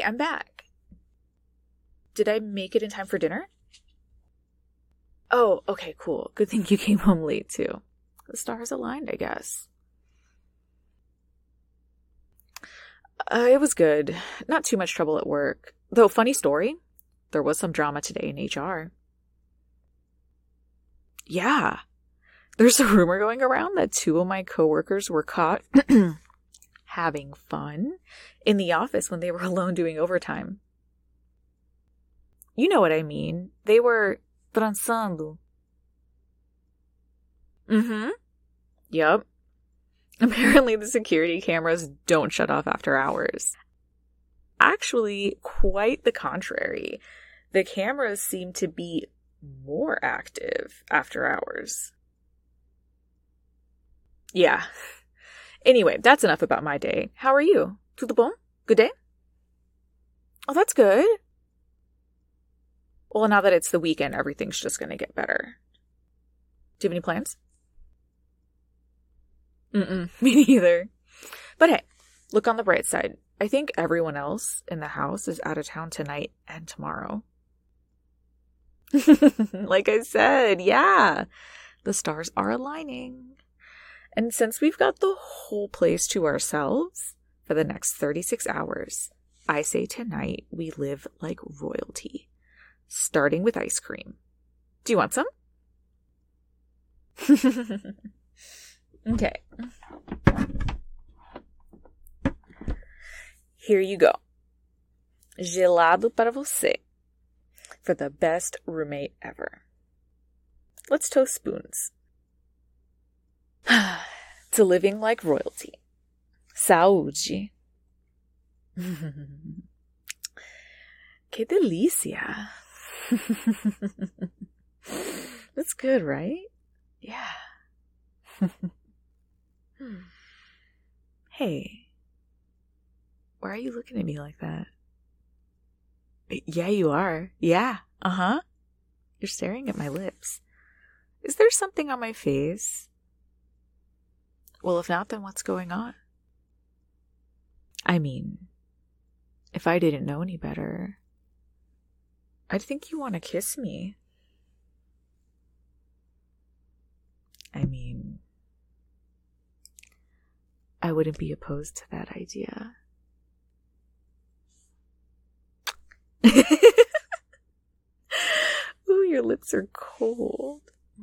I'm back. Did I make it in time for dinner? Oh, okay, cool. Good thing you came home late, too. The stars aligned, I guess. It was good. Not too much trouble at work. Though, funny story, there was some drama today in HR. Yeah. There's a rumor going around that 2 of my coworkers were caught having fun in the office when they were alone doing overtime. You know what I mean. They were transando. Mm-hmm. Yep. Apparently the security cameras don't shut off after hours. Actually, quite the contrary. The cameras seem to be more active after hours. Yeah. Anyway, that's enough about my day. How are you? Tudo bom? Good day? Oh, that's good. Well, now that it's the weekend, everything's just going to get better. Do you have any plans? Me neither. But hey, look on the bright side. I think everyone else in the house is out of town tonight and tomorrow. Like I said, yeah, the stars are aligning. And since we've got the whole place to ourselves for the next 36 hours, I say tonight we live like royalty, starting with ice cream. Do you want some? Okay. Here you go. Gelado para você. For the best roommate ever. Let's toast spoons. To living like royalty. Saúde. Que delícia. That's good, right? Yeah. Hey. Why are you looking at me like that? Yeah, you are. Yeah. Uh-huh. You're staring at my lips. Is there something on my face? Well, if not, then what's going on? I mean, if I didn't know any better, I'd think you want to kiss me. I mean, I wouldn't be opposed to that idea. Ooh, your lips are cold.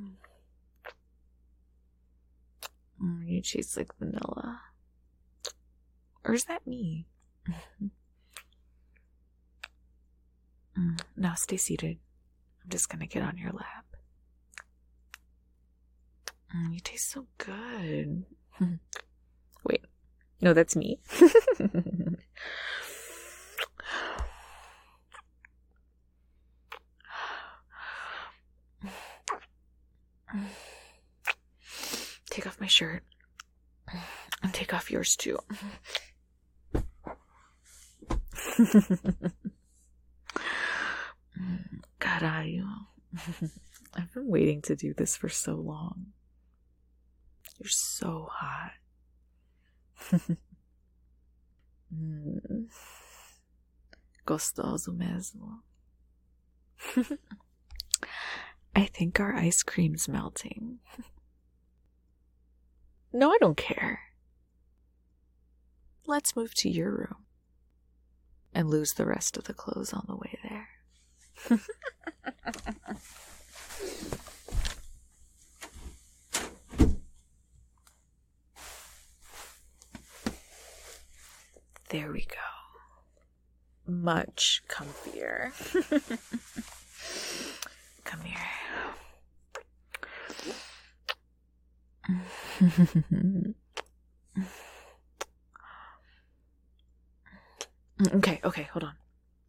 You taste like vanilla. Or is that me? Now stay seated. I'm just gonna get on your lap. You taste so good. Wait. No, that's me. Take off my shirt. And take off yours too. Caralho. I've been waiting to do this for so long. You're so hot. Gostoso mesmo. I think our ice cream's melting. No, I don't care. Let's move to your room and lose the rest of the clothes on the way there. There we go. Much comfier. Come here. Okay, hold on.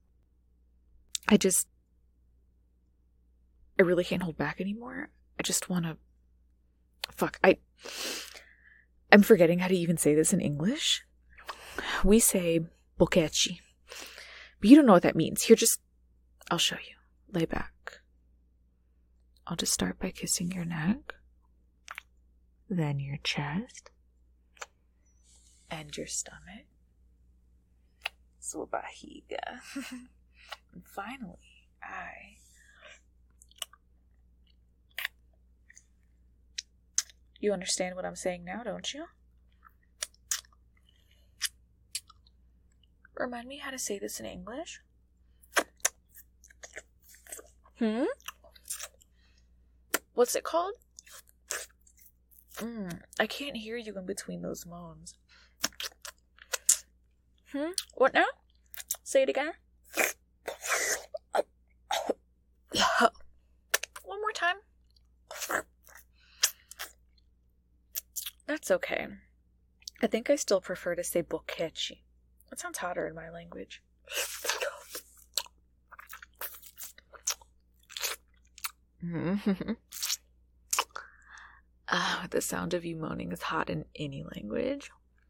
I really can't hold back anymore. I just want to... Fuck, I'm forgetting how to even say this in English. We say boquete. But you don't know what that means. Here, I'll show you. Lay back. I'll just start by kissing your neck. Then your chest. And your stomach. sua barriga. And finally, You understand what I'm saying now, don't you? Remind me how to say this in English. What's it called? I can't hear you in between those moans. What now? Say it again. One more time. That's okay. I think I still prefer to say boquete. That sounds hotter in my language. The sound of you moaning is hot in any language.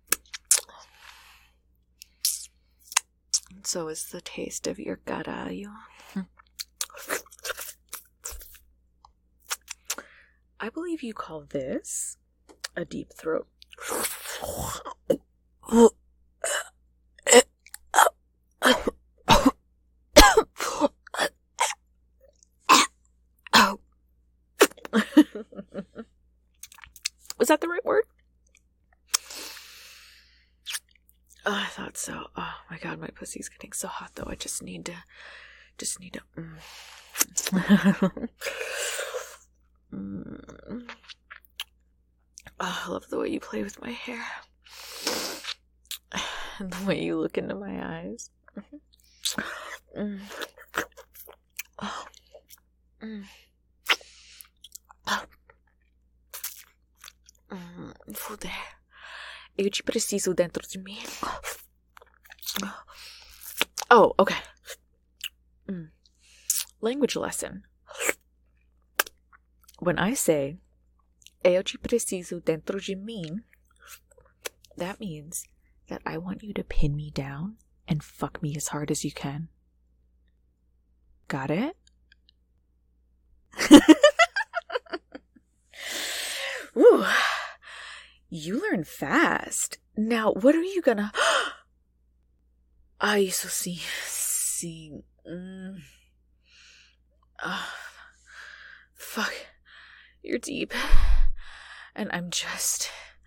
So is the taste of your caralho. I believe you call this a deep throat. Was that the right word? Oh, I thought so. Oh my god, my pussy's getting so hot though. I just need to Oh, I love the way you play with my hair. And the way you look into my eyes. Fuder. Eu te preciso dentro de mim. Oh, okay. Language lesson. When I say eu te preciso dentro de mim, that means that I want you to pin me down and fuck me as hard as you can. Got it? Ooh. You learn fast. Now, what are you gonna... Isso sim. Sim. Fuck. You're deep. And I'm just...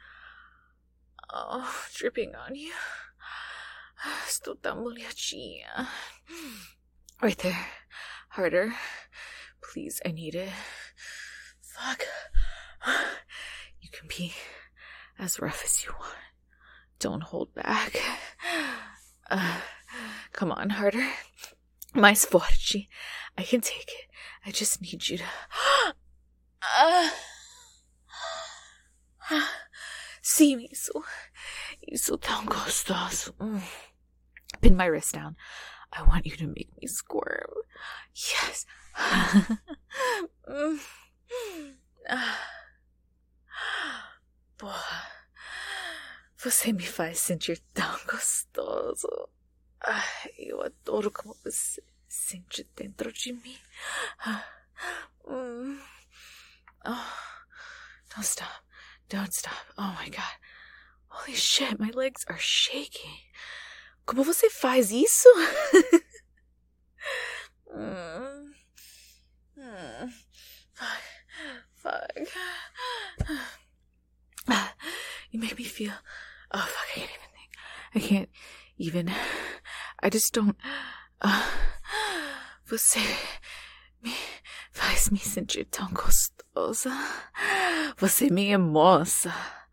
dripping on you. Estou tão molhadinha. Right there. Harder. Please, I need it. Fuck. You can be as rough as you want. Don't hold back. Come on, harder. Mais forte. I can take it. I just need you to... Sim, isso tão gostoso. Pin my wrist down. I want you to make me squirm. Yes. Porra, você me faz sentir tão gostoso. Eu adoro como você sente dentro de mim. Don't stop. Don't stop. Oh my god. Holy shit, my legs are shaking. Como você faz isso? Fuck. You make me feel... Oh, fuck, I can't even... I just don't... Você me faz me sentir tão gostosa. Você me emoça.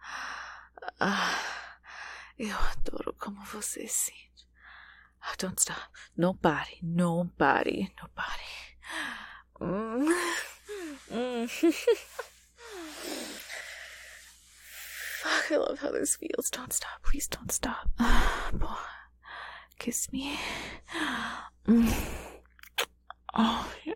Eu adoro como você sente. Don't stop. Nobody. Fuck, I love how this feels. Don't stop. Please don't stop. Boy, kiss me. Oh, yeah.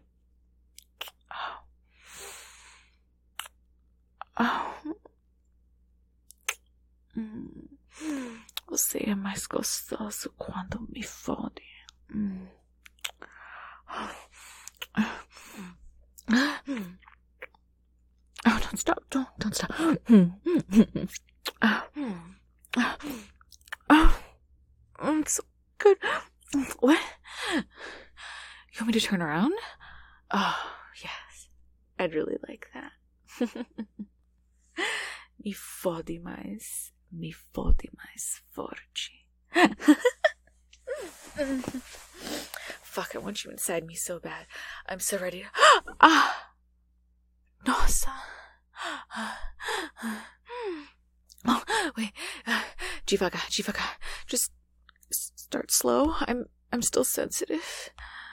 Você é mais gostoso quando me fode. Oh, don't stop. Don't stop. It's so good. What? You want me to turn around? Oh, yes. I'd really like that. Mi fodi mais forte. Fuck, I want you inside me so bad. I'm so ready to... Ah! Nossa. Oh, wait. Devagar. Just start slow. I'm still sensitive.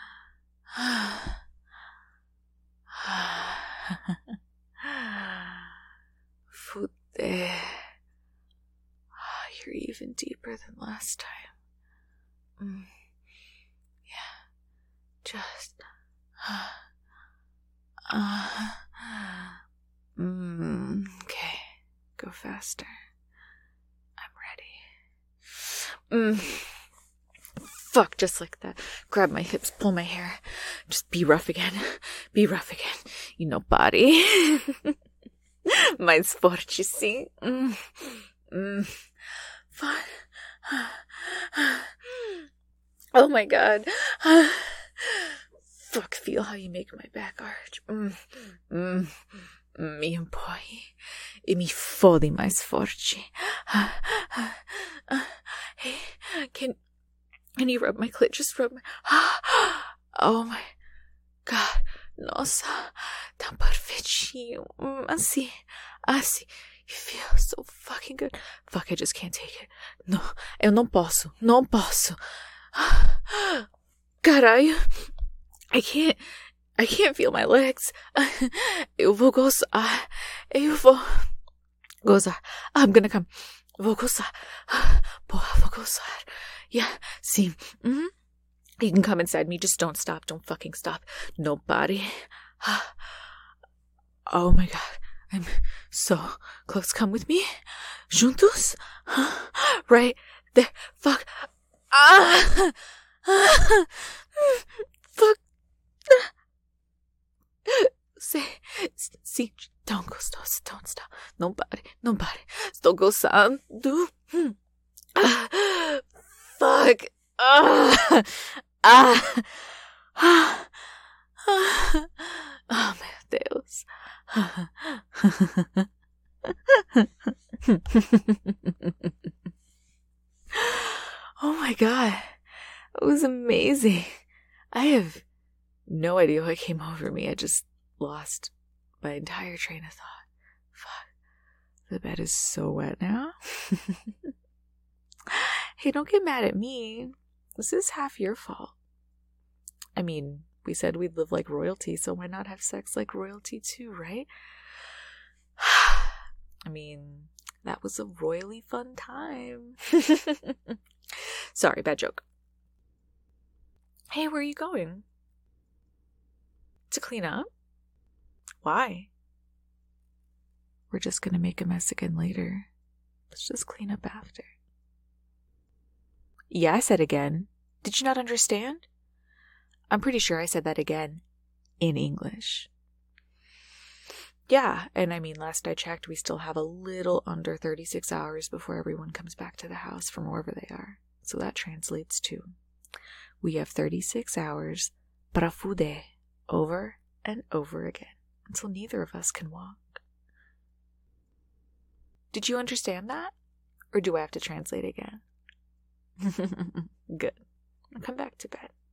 Fude. You're even deeper than last time. Yeah. Just. Okay. Go faster. I'm ready. Fuck, just like that. Grab my hips, pull my hair. Just be rough again. You know, body. Mais forte, sim. Fuck. Oh my god. Fuck, feel how you make my back arch. Mi impoi. E mi fodi mais forte. Hey, can you rub my clit? Just rub my... Oh my god. Nossa. Tão perfeitinho. Assim. You feel so fucking good. Fuck, I just can't take it. No, eu não posso. Caralho. I can't feel my legs. Eu vou gozar. I'm gonna come. Vou gozar. Porra, vou gozar. Yeah, sim. You can come inside me. Just don't stop. Don't fucking stop. Nobody. Oh my god. I'm so close. Come with me. Juntos? Right there. Fuck. Fuck. Sim, don't stop. Nobody. Estou gozando. Fuck. Oh, meu Deus. Oh my god. It was amazing. I have no idea what came over me. I just lost my entire train of thought. Fuck. The bed is so wet now. Hey, don't get mad at me. This is half your fault. I mean, we said we'd live like royalty, so why not have sex like royalty too, right? I mean, that was a royally fun time. Sorry, bad joke. Hey, where are you going? To clean up? Why? We're just gonna make a mess again later. Let's just clean up after. Yeah, I said again. Did you not understand? I'm pretty sure I said that again. In English. Yeah, and I mean, last I checked, we still have a little under 36 hours before everyone comes back to the house from wherever they are. So that translates to, we have 36 hours para fuder over and over again until neither of us can walk. Did you understand that? Or do I have to translate again? Good. I'll come back to bed.